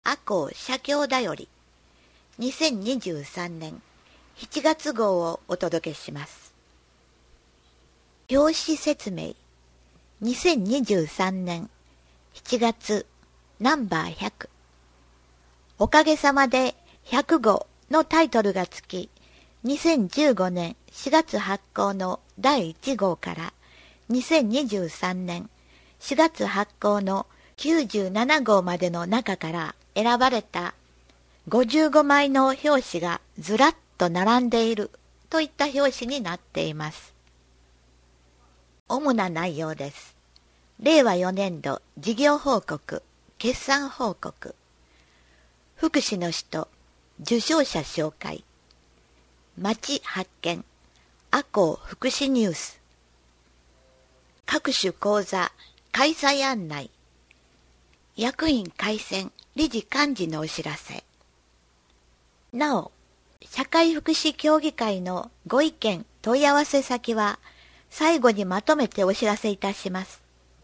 赤穂社協だより2023年7月号をお届けします。表紙説明。2023年7月ナンバー100。おかげさまで100号のタイトルがつき、2015年4月発行の第1号から2023年4月発行の97号までの中から選ばれた55枚の表紙がずらっと並んでいるといった表紙になっています。主な内容です。令和4年度事業報告、決算報告、福祉の人、受賞者紹介、町発見、赤穂福祉ニュース、各種講座、開催案内、役員改選、理事幹事のお知らせ。なお、社会福祉協議会のご意見、問い合わせ先は、最後にまとめてお知らせいたします。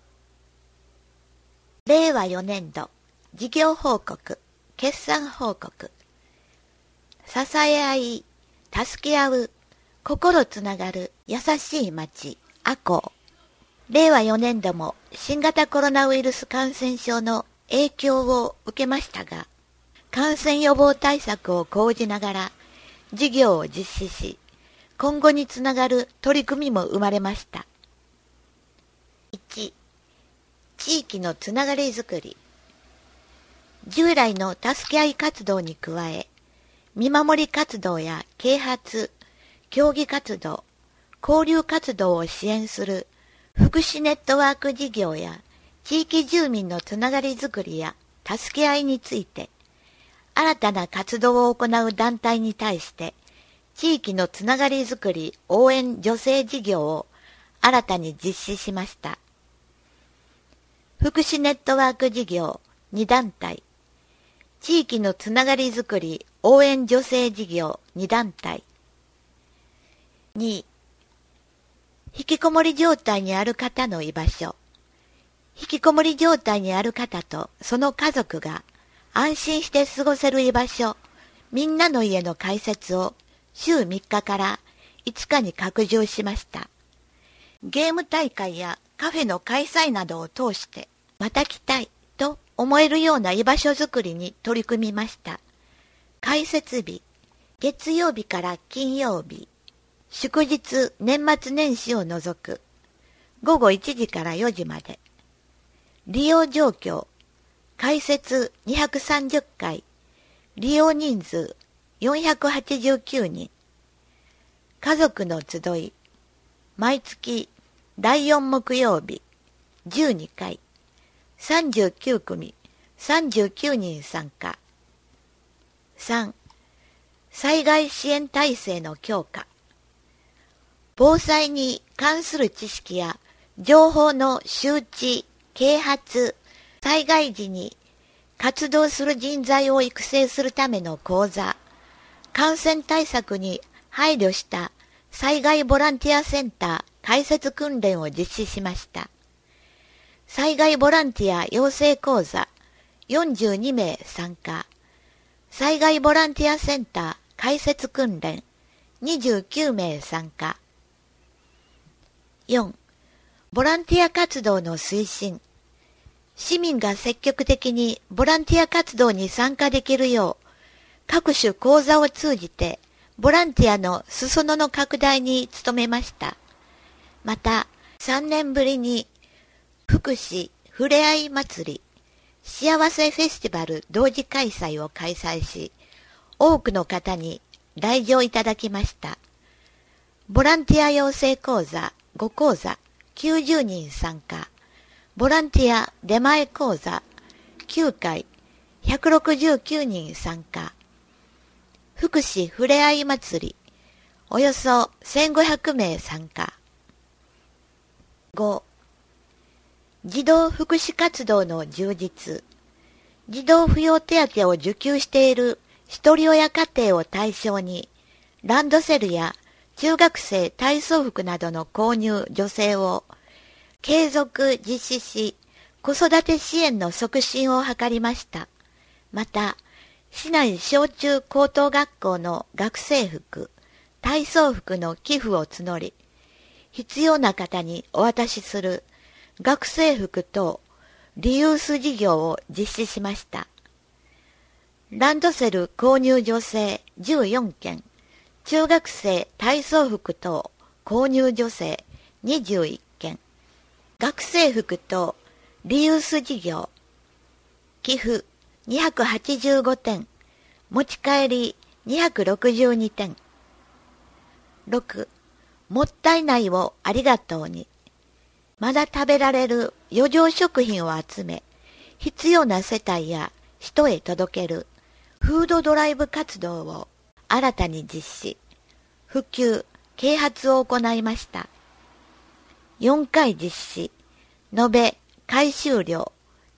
令和4年度、事業報告、決算報告。支え合い、助け合う、心つながる優しい町、赤穂。令和4年度も新型コロナウイルス感染症の影響を受けましたが、感染予防対策を講じながら事業を実施し、今後につながる取り組みも生まれました。1、地域のつながりづくり。従来の助け合い活動に加え、見守り活動や啓発、協議活動、交流活動を支援する福祉ネットワーク事業や地域住民のつながりづくりや助け合いについて、新たな活動を行う団体に対して、地域のつながりづくり応援助成事業を新たに実施しました。福祉ネットワーク事業2団体、地域のつながりづくり応援助成事業2団体。2、引きこもり状態にある方の居場所。引きこもり状態にある方とその家族が安心して過ごせる居場所、みんなの家の開設を週3日から5日に拡充しました。ゲーム大会やカフェの開催などを通して、また来たいと思えるような居場所づくりに取り組みました。開設日、月曜日から金曜日、祝日、年末年始を除く、午後1時から4時まで。利用状況、開設230回、利用人数489人。家族の集い、毎月第4木曜日、12回、39組、39人参加。3、災害支援体制の強化。防災に関する知識や情報の周知、啓発、災害時に活動する人材を育成するための講座、感染対策に配慮した災害ボランティアセンター開設訓練を実施しました。災害ボランティア養成講座42名参加。災害ボランティアセンター開設訓練29名参加。4. ボランティア活動の推進。市民が積極的にボランティア活動に参加できるよう、各種講座を通じてボランティアの裾野の拡大に努めました。また、3年ぶりに福祉ふれあい祭り、幸せフェスティバル同時開催を開催し、多くの方に来場いただきました。ボランティア養成講座5講座90人参加。ボランティア出前講座9回169人参加。福祉ふれあい祭りおよそ1500名参加。5. 児童福祉活動の充実。児童扶養手当を受給している一人親家庭を対象に、ランドセルや中学生体操服などの購入助成を継続実施し、子育て支援の促進を図りました。 また、市内小中高等学校の学生服、体操服の寄付を募り、必要な方にお渡しする学生服等リユース事業を実施しました。ランドセル購入助成14件、中学生体操服等購入助成21件、学生服等リユース事業、寄付285点、持ち帰り262点。6、もったいないをありがとうに。まだ食べられる余剰食品を集め、必要な世帯や人へ届けるフードドライブ活動を新たに実施、普及、啓発を行いました。4回実施、延べ回収量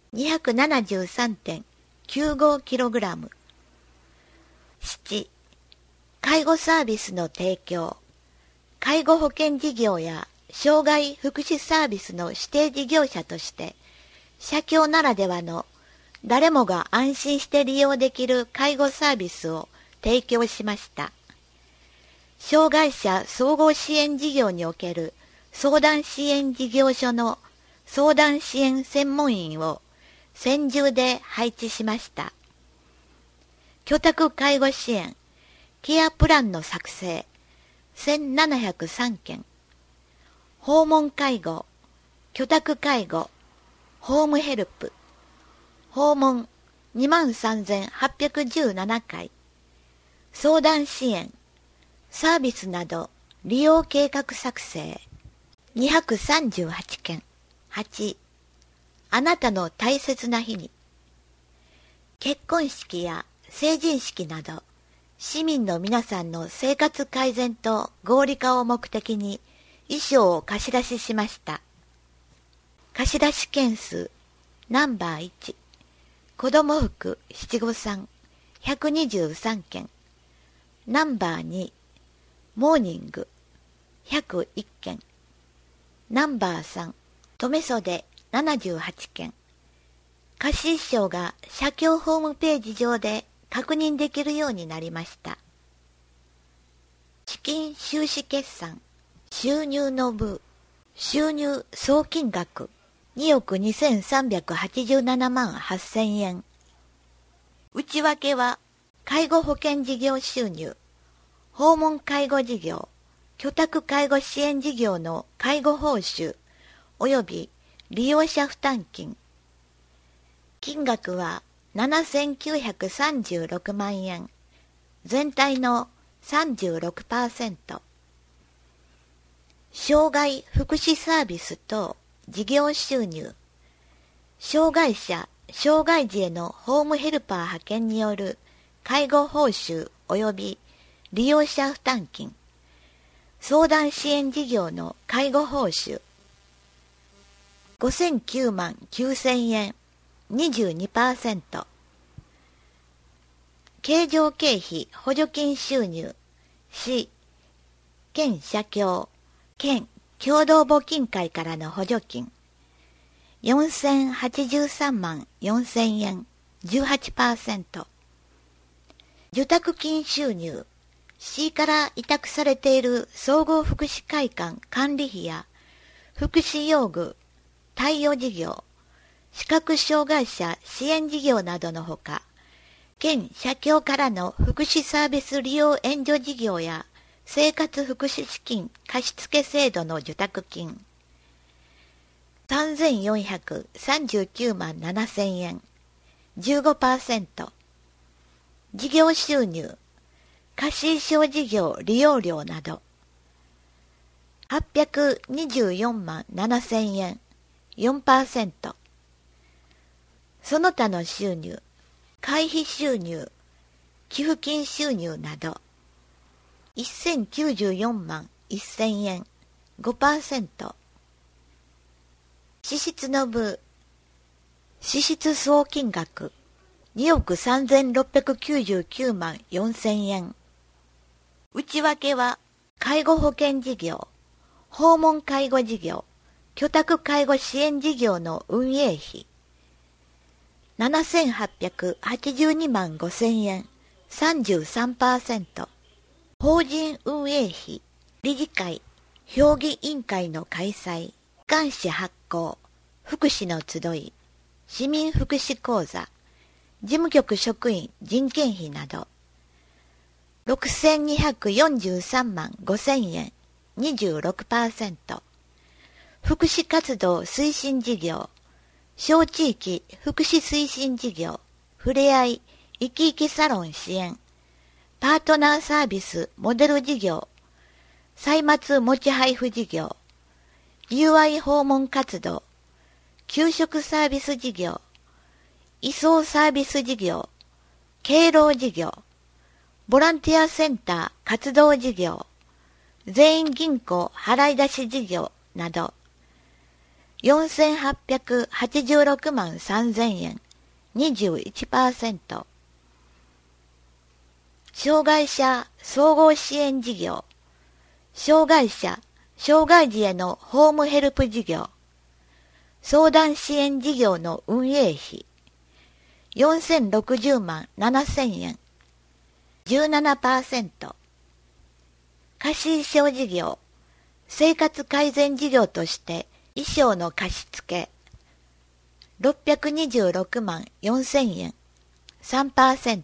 273.95kg。7、介護サービスの提供、介護保険事業や障害福祉サービスの指定事業者として、社協ならではの誰もが安心して利用できる介護サービスを提供しました。障害者総合支援事業における相談支援事業所の相談支援専門員を専従で配置しました。居宅介護支援、ケアプランの作成、1703件。訪問介護、居宅介護、ホームヘルプ、訪問23,817回。相談支援、サービスなど利用計画作成、238件。8、あなたの大切な日に。結婚式や成人式など、市民の皆さんの生活改善と合理化を目的に衣装を貸し出ししました。貸し出し件数、ナンバー1、子供服七五三、123件。ナンバー2、モーニング、101件。ナンバー3、留袖78件。貸し衣装が社協ホームページ上で確認できるようになりました。資金収支決算、収入の部、収入総金額2億2387万8000円。内訳は、介護保険事業収入、訪問介護事業、居宅介護支援事業の介護報酬、及び利用者負担金。金額は7936万円。全体の 36%。障害福祉サービス等事業収入。障害者、障害児へのホームヘルパー派遣による介護報酬及び利用者負担金。相談支援事業の介護報酬。5009万9000円。22%。経常経費補助金収入。市、県社協、県共同募金会からの補助金。4083万4000円。18%。受託金収入。市から委託されている総合福祉会館管理費や福祉用具、貸与事業、視覚障害者支援事業などのほか、県社協からの福祉サービス利用援助事業や生活福祉資金貸付制度の受託金、3439万7000円、15%。事業収入、貸衣装事業利用料など、824万7000円、4%。その他の収入、会費収入、寄付金収入など、1094万1000円、5%。支出の部、支出総金額、2億3699万4000円。内訳は、介護保険事業、訪問介護事業、居宅介護支援事業の運営費。 7882万5000円、33%。法人運営費、理事会、評議委員会の開催、願紙発行、福祉の集い、市民福祉講座、事務局職員人件費など、6243万5000円、26%。福祉活動推進事業、小地域福祉推進事業、ふれあい、生き生きサロン支援、パートナーサービスモデル事業、歳末餅配布事業、UI 訪問活動、給食サービス事業、移送サービス事業、敬老事業、ボランティアセンター活動事業、全員銀行払い出し事業など、4886万3000円、21%。障害者総合支援事業、障害者、障害児へのホームヘルプ事業、相談支援事業の運営費、4060万7000円、17%。貸衣装事業、生活改善事業として衣装の貸付、626万4000円、3%。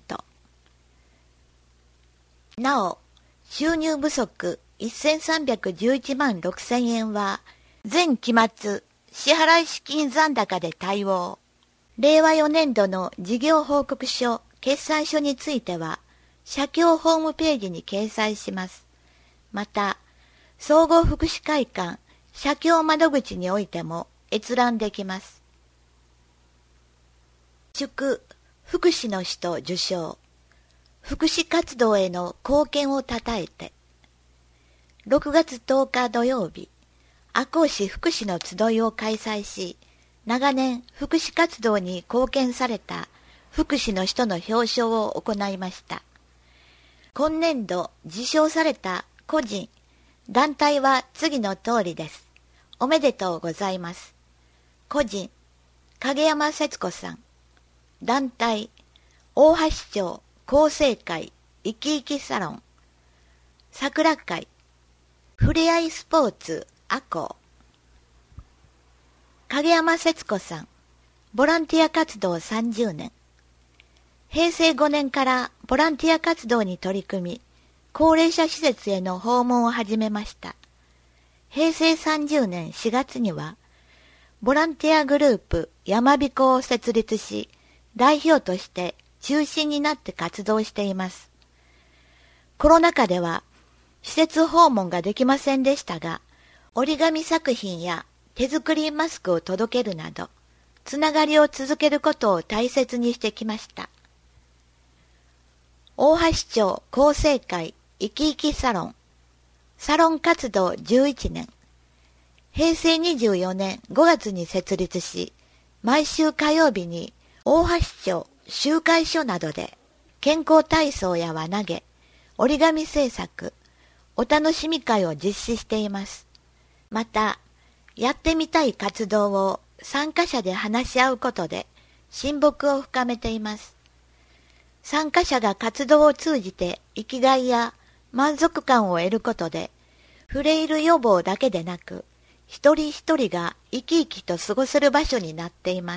なお、収入不足1311万6000円は、前期末支払資金残高で対応。令和4年度の事業報告書、決算書については、社協ホームページに掲載します。また、総合福祉会館、社協窓口においても閲覧できます。祝、福祉の人受賞。福祉活動への貢献をたたえて。6月10日土曜日、赤穂市福祉の集いを開催し、長年福祉活動に貢献された福祉の人の表彰を行いました。今年度受賞された個人、団体は次の通りです。おめでとうございます。個人、影山節子さん。団体、大橋町厚生会生き生きサロン。桜会、ふれあいスポーツ赤穂。影山節子さん、ボランティア活動30年。平成5年からボランティア活動に取り組み、高齢者施設への訪問を始めました。平成30年4月には、ボランティアグループやまびこを設立し、代表として中心になって活動しています。コロナ禍では、施設訪問ができませんでしたが、折り紙作品や手作りマスクを届けるなど、つながりを続けることを大切にしてきました。大橋町厚生会生き生きサロン。サロン活動11年。平成24年5月に設立し、毎週火曜日に大橋町集会所などで健康体操や輪投げ、折り紙制作、お楽しみ会を実施しています。また、やってみたい活動を参加者で話し合うことで親睦を深めています。参加者が活動を通じて生きがいや満足感を得ることで、フレイル予防だけでなく、一人一人が生き生きと過ごせる場所になっています。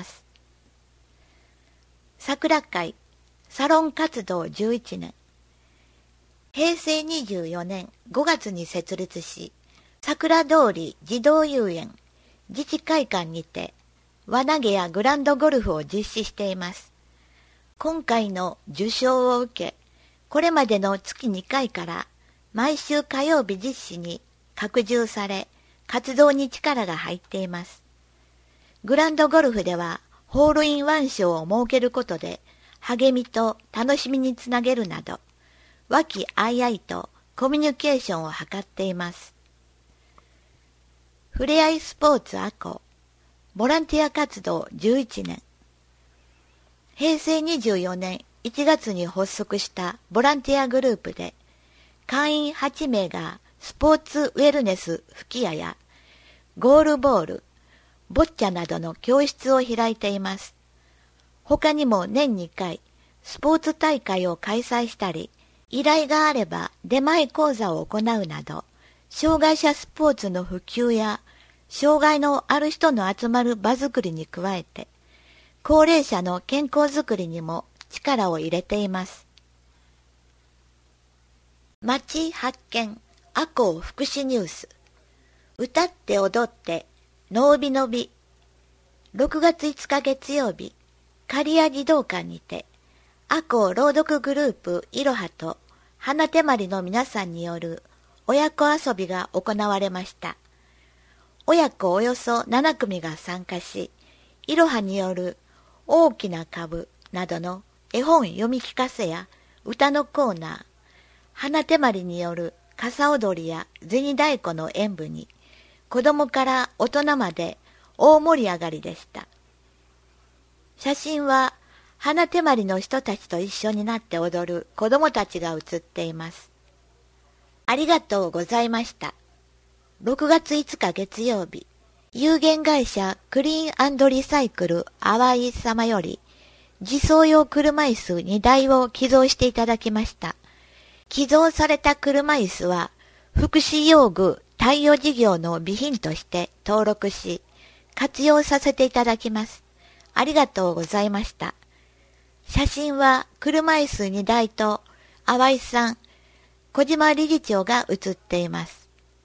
桜会、サロン活動11年。平成24年5月に設立し、桜通り児童遊園、自治会館にて、輪投げやグランドゴルフを実施しています。今回の受賞を受け、これまでの月2回から毎週火曜日実施に拡充され、活動に力が入っています。グランドゴルフではホールインワン賞を設けることで励みと楽しみにつなげるなど、和気あいあいとコミュニケーションを図っています。ふれあいスポーツ赤穂、ボランティア活動11年。平成24年1月に発足したボランティアグループで、会員8名がスポーツウェルネス吹き矢やゴールボール、ボッチャなどの教室を開いています。 他にも年2回、スポーツ大会を開催したり、依頼があれば出前講座を行うなど、障害者スポーツの普及や、障害のある人の集まる場づくりに加えて、高齢者の健康づくりにも力を入れています。町発見赤穂福祉ニュース。歌って踊ってのびのび。6月5日月曜日、刈谷児童館にて赤穂朗読グループいろはと花手まりの皆さんによる親子遊びが行われました。親子およそ7組が参加し、いろはによる大きな株などの絵本読み聞かせや歌のコーナー、花手まりによる傘踊りや銭太鼓の演舞に、子供から大人まで大盛り上がりでした。写真は花手まりの人たちと一緒になって踊る子供たちが写っています。ありがとうございました。6月5日月曜日、有限会社クリーン&リサイクル淡井様より、自走用車椅子2台を寄贈していただきました。寄贈された車椅子は、福祉用具貸与事業の備品として登録し、活用させていただきます。ありがとうございました。写真は車椅子2台と淡井さん、小島理事長が写っています。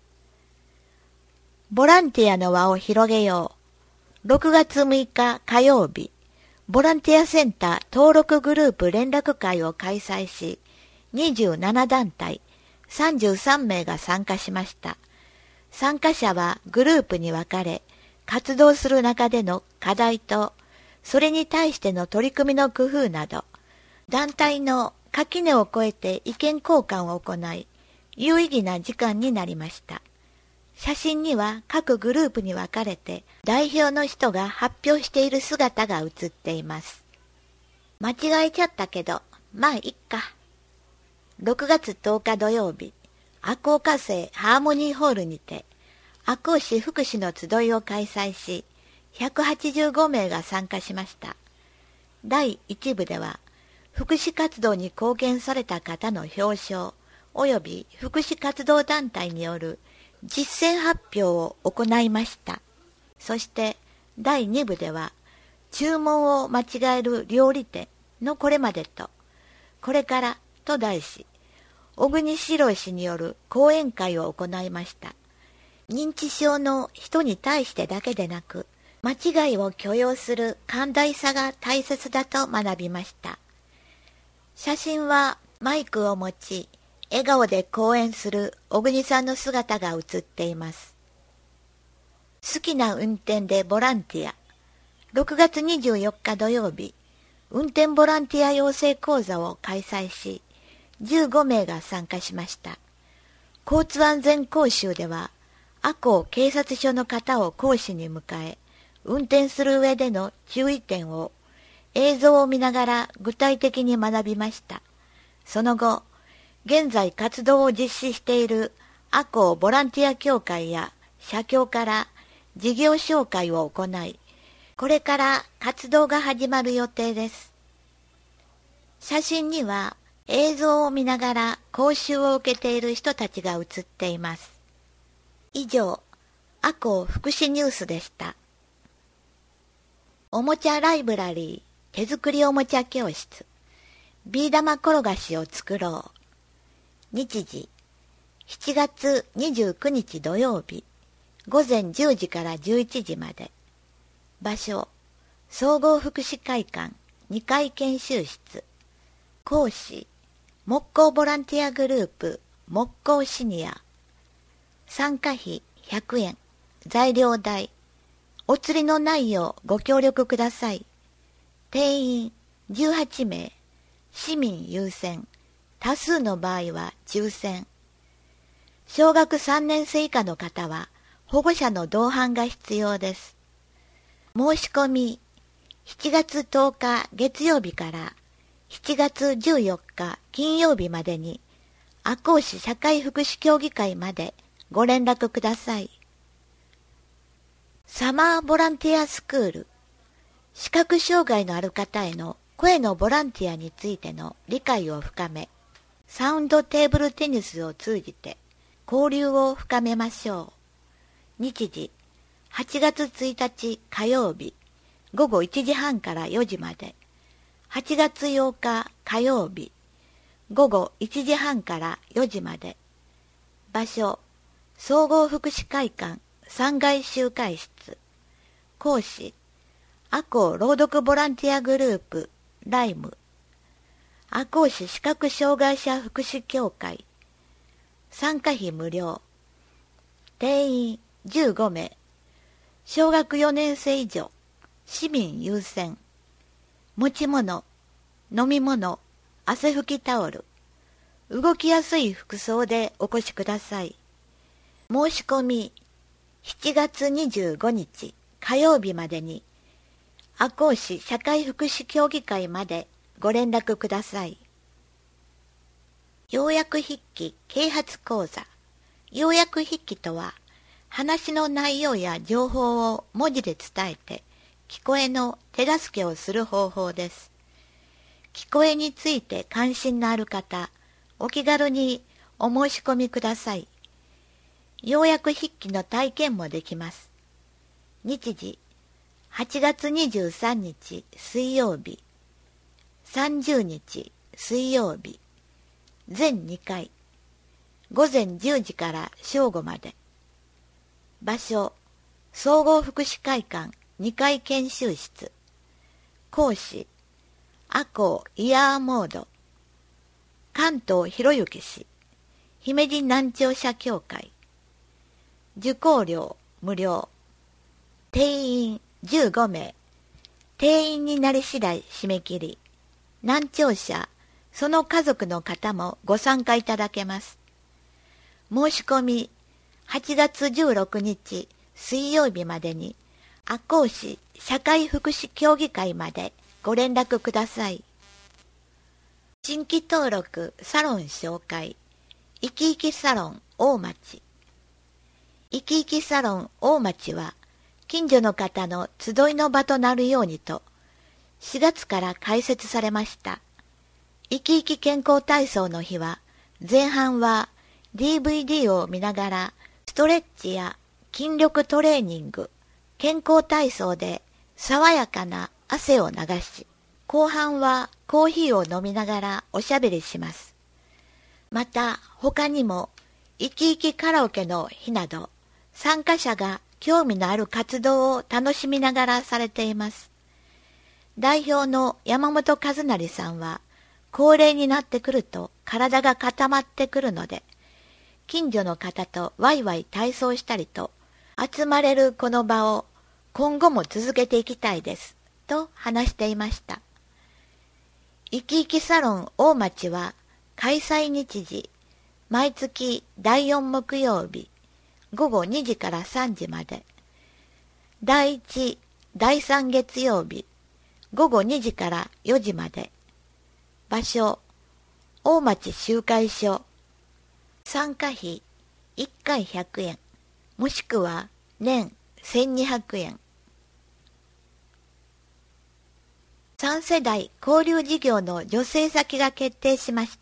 ボランティアの輪を広げよう。6月6日火曜日、ボランティアセンター登録グループ連絡会を開催し、27団体33名が参加しました。参加者はグループに分かれ、活動する中での課題と、それに対しての取り組みの工夫など、団体の垣根を越えて意見交換を行い、有意義な時間になりました。写真には各グループに分かれて代表の人が発表している姿が写っています。間違えちゃったけど、まあいっか。6月10日土曜日、赤穂火星ハーモニーホールにて、赤穂市福祉の集いを開催し、185名が参加しました。第1部では、福祉活動に貢献された方の表彰、及び福祉活動団体による実践発表を行いました。そして第2部では、注文を間違える料理店のこれまでと、これからと題し、小国史郎氏による講演会を行いました。認知症の人に対してだけでなく、間違いを許容する寛大さが大切だと学びました。写真はマイクを持ち、笑顔で講演する小国さんの姿が写っています。好きな運転でボランティア。6月24日土曜日、運転ボランティア養成講座を開催し、15名が参加しました。交通安全講習では、赤穂警察署の方を講師に迎え、運転する上での注意点を映像を見ながら具体的に学びました。その後、現在活動を実施している赤穂ボランティア協会や社協から事業紹介を行い、これから活動が始まる予定です。写真には映像を見ながら講習を受けている人たちが写っています。以上、赤穂福祉ニュースでした。おもちゃライブラリー手作りおもちゃ教室、ビー玉転がしを作ろう。日時、7月29日土曜日、午前10時から11時まで。場所、総合福祉会館2階研修室。講師、木工ボランティアグループ木工シニア。参加費100円、材料代。お釣りのないようご協力ください。定員18名、市民優先。多数の場合は抽選。小学3年生以下の方は保護者の同伴が必要です。申し込み、7月10日月曜日から7月14日金曜日までに、赤穂市社会福祉協議会までご連絡ください。サマーボランティアスクール、 視覚障害のある方への声のボランティアについての理解を深め、サウンドテーブルテニスを通じて交流を深めましょう。日時、8月1日火曜日、午後1時半から4時まで。8月8日火曜日、午後1時半から4時まで。場所、総合福祉会館3階集会室。講師、赤穂朗読ボランティアグループ、ライム。赤穂市視覚障害者福祉協会。参加費無料。定員15名。小学4年生以上。市民優先。持ち物、飲み物、汗拭きタオル。動きやすい服装でお越しください。申し込み、7月25日火曜日までに、赤穂市社会福祉協議会までご連絡ください。要約筆記啓発講座。要約筆記とは、話の内容や情報を文字で伝えて、聞こえの手助けをする方法です。聞こえについて関心のある方、お気軽にお申し込みください。要約筆記の体験もできます。日時、8月23日水曜日、30日水曜日、全2回、午前10時から正午まで。場所、総合福祉会館2階研修室。講師、赤穂イヤーモード。関東博之市、姫路南庁舎協会。受講料無料。定員15名。定員になり次第締め切り。南庁舎、その家族の方もご参加いただけます。申し込み、8月16日水曜日までに、赤穂市社会福祉協議会までご連絡ください。新規登録サロン紹介。いきいきサロン大町。いきいきサロン大町は、近所の方の集いの場となるようにと、4月から開設されました。いきいき健康体操の日は、前半は DVD を見ながら、ストレッチや筋力トレーニング、健康体操で爽やかな汗を流し、後半はコーヒーを飲みながらおしゃべりします。また他にもいきいきカラオケの日など、参加者が興味のある活動を楽しみながらされています。代表の山本和成さんは、高齢になってくると体が固まってくるので、近所の方とワイワイ体操したりと、集まれるこの場を今後も続けていきたいです、と話していました。いきいきサロン大町は、開催日時、毎月第4木曜日、午後2時から3時まで。第1、第3月曜日、午後2時から4時まで。場所、大町集会所。参加費、1回100円、もしくは年1200円。3世代交流事業の助成先が決定しました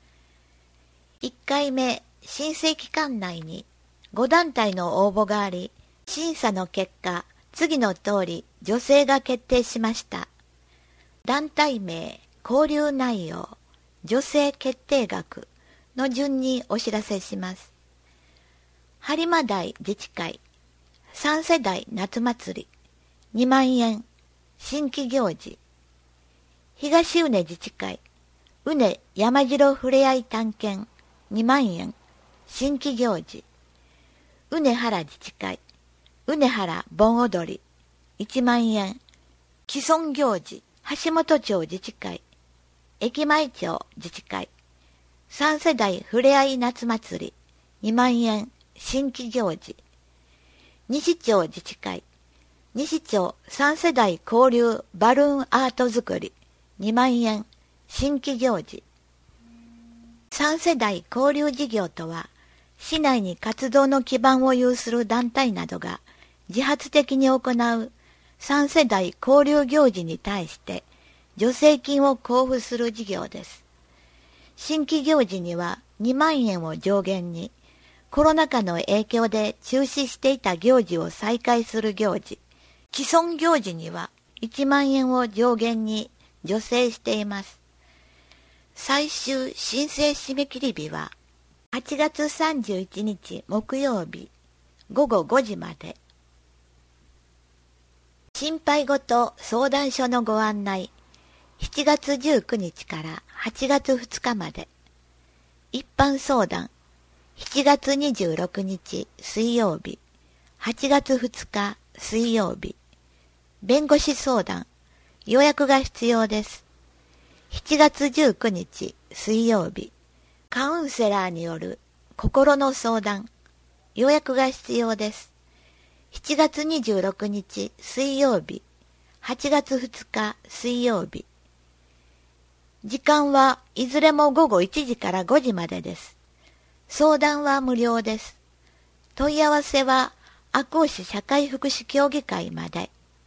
。1回目、申請期間内に5団体の応募があり、審査の結果、次の通り助成が決定しました。団体名、交流内容、助成決定額の順にお知らせします。播磨台自治会、3世代夏祭り、2万円、新規行事。東宇根自治会、宇根山城ふれあい探検、2万円、新規行事。宇根原自治会、宇根原盆踊り、1万円、既存行事。橋本町自治会、駅前町自治会、3世代ふれあい夏祭り、2万円、新規行事。西町自治会、西町3世代交流バルーンアート作り、2万円、新規行事。3世代交流事業とは、市内に活動の基盤を有する団体などが自発的に行う 3世代交流行事に対して助成金を交付する事業です。新規行事には2万円を上限に、コロナ禍の影響で中止していた行事を再開する行事、既存行事には1万円を上限に助成しています。最終申請締め切り日は8月31日木曜日午後5時まで。心配事相談所のご案内、7月19日から8月2日まで。一般相談、7月26日水曜日、8月2日水曜日。弁護士相談、予約が必要です。7月19日水曜日、カウンセラーによる心の相談、予約が必要です。7月26日水曜日、8月2日水曜日。時間はいずれも午後1時から5時までです。相談は無料です。問い合わせは赤穂市社会福祉協議会まで。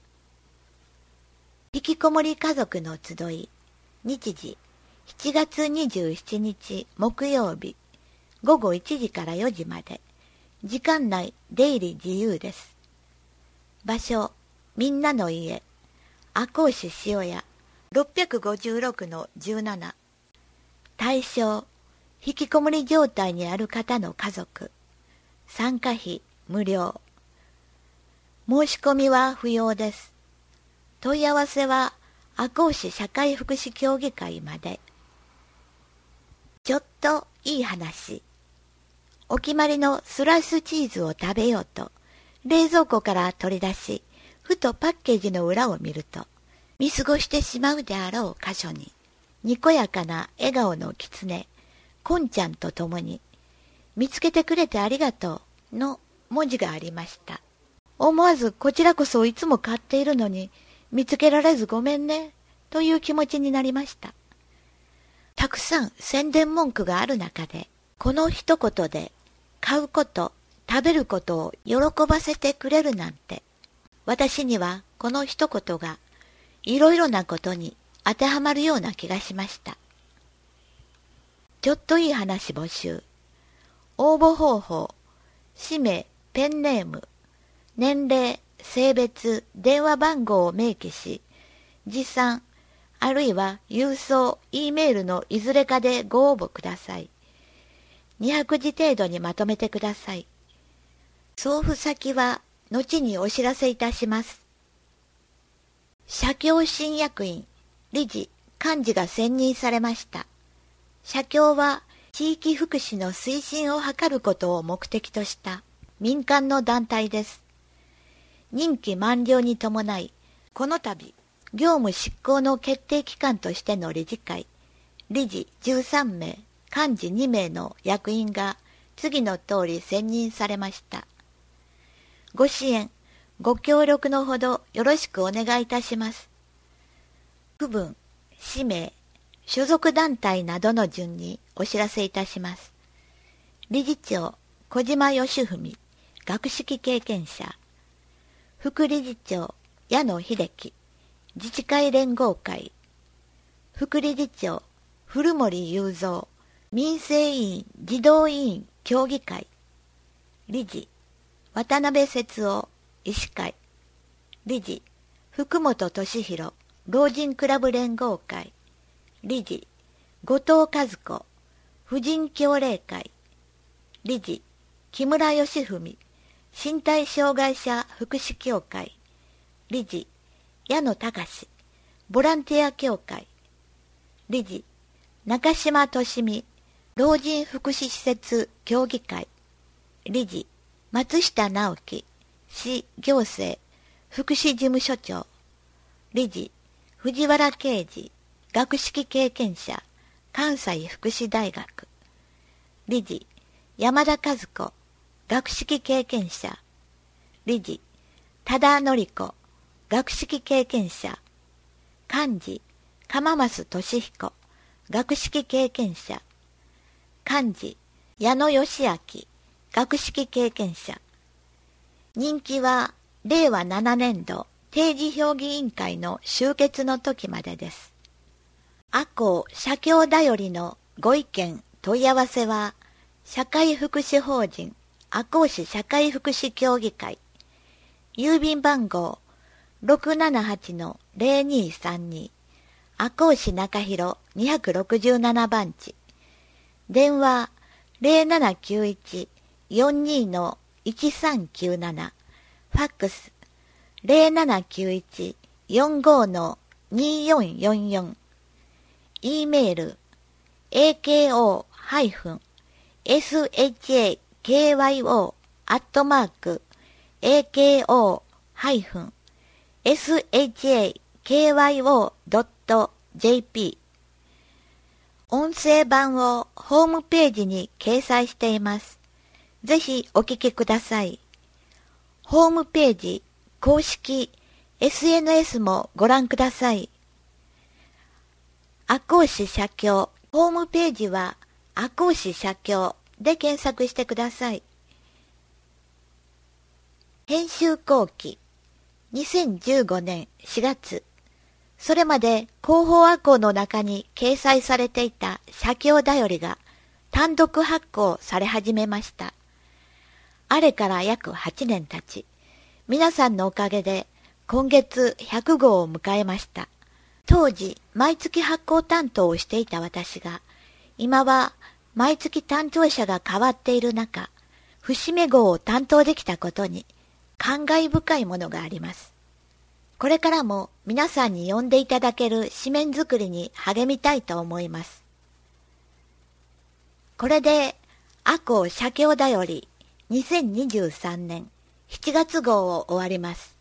引きこもり家族の集い、日時7月27日木曜日、午後1時から4時まで。時間内出入り自由です。場所、みんなの家、赤穂市塩屋、656-17。対象、引きこもり状態にある方の家族。参加費無料。申し込みは不要です。問い合わせは赤穂市社会福祉協議会まで。ちょっといい話。お決まりのスライスチーズを食べようと冷蔵庫から取り出し、ふとパッケージの裏を見ると、見過ごしてしまうであろう箇所に、にこやかな笑顔の狐、こんちゃんと共に、見つけてくれてありがとうの文字がありました。思わずこちらこそいつも買っているのに、見つけられずごめんね、という気持ちになりました。たくさん宣伝文句がある中で、この一言で買うこと、食べることを喜ばせてくれるなんて、私にはこの一言がいろいろなことに当てはまるような気がしました。ちょっといい話募集。応募方法、氏名、ペンネーム、年齢、性別、電話番号を明記し、持参、あるいは郵送、Eメールのいずれかでご応募ください。200字程度にまとめてください。送付先は後にお知らせいたします。社協新役員、理事、幹事が選任されました。社協は地域福祉の推進を図ることを目的とした民間の団体です。任期満了に伴い、この度、業務執行の決定機関としての理事会、理事13名、幹事2名の役員が次の通り選任されました。ご支援、ご協力のほどよろしくお願いいたします。区分、氏名、所属団体などの順にお知らせいたします。理事長、小島義文、学識経験者。副理事長、矢野秀樹、自治会連合会。副理事長、古森雄三、民生委員児童委員協議会。理事、渡辺節夫、医師会。理事、福本俊弘、老人クラブ連合会。理事、後藤和子、婦人協励会。理事、木村義文、身体障害者福祉協会。理事、矢野隆、ボランティア協会。理事、中島俊美、老人福祉施設協議会。理事、松下直樹、市行政福祉事務所長。理事、藤原啓治、学識経験者、関西福祉大学。理事、山田和子、学識経験者。理事、多田典子、学識経験者。幹事、鎌増俊彦、学識経験者。幹事、矢野義明、学識経験者。任期は令和7年度定時評議委員会の終結の時までです。赤穂社協だよりのご意見、問い合わせは、社会福祉法人赤穂市社会福祉協議会、郵便番号 678-0232 赤穂市中広267番地、電話 0791-42-1397、ファックス 0791-45-2444、E メール ako-shyokyo.jp。 音声版をホームページに掲載しています。ぜひお聞きください。ホームページ、公式 SNS もご覧ください。赤穂市社協、ホームページは赤穂市社協で検索してください。編集後期、2015年4月、それまで広報赤穂の中に掲載されていた社協だよりが単独発行され始めました。あれから約8年経ち、皆さんのおかげで今月100号を迎えました。当時、毎月発行担当をしていた私が、今は毎月担当者が変わっている中、節目号を担当できたことに感慨深いものがあります。これからも皆さんに呼んでいただける紙面作りに励みたいと思います。これで、赤穂社協だより2023年7月号を終わります。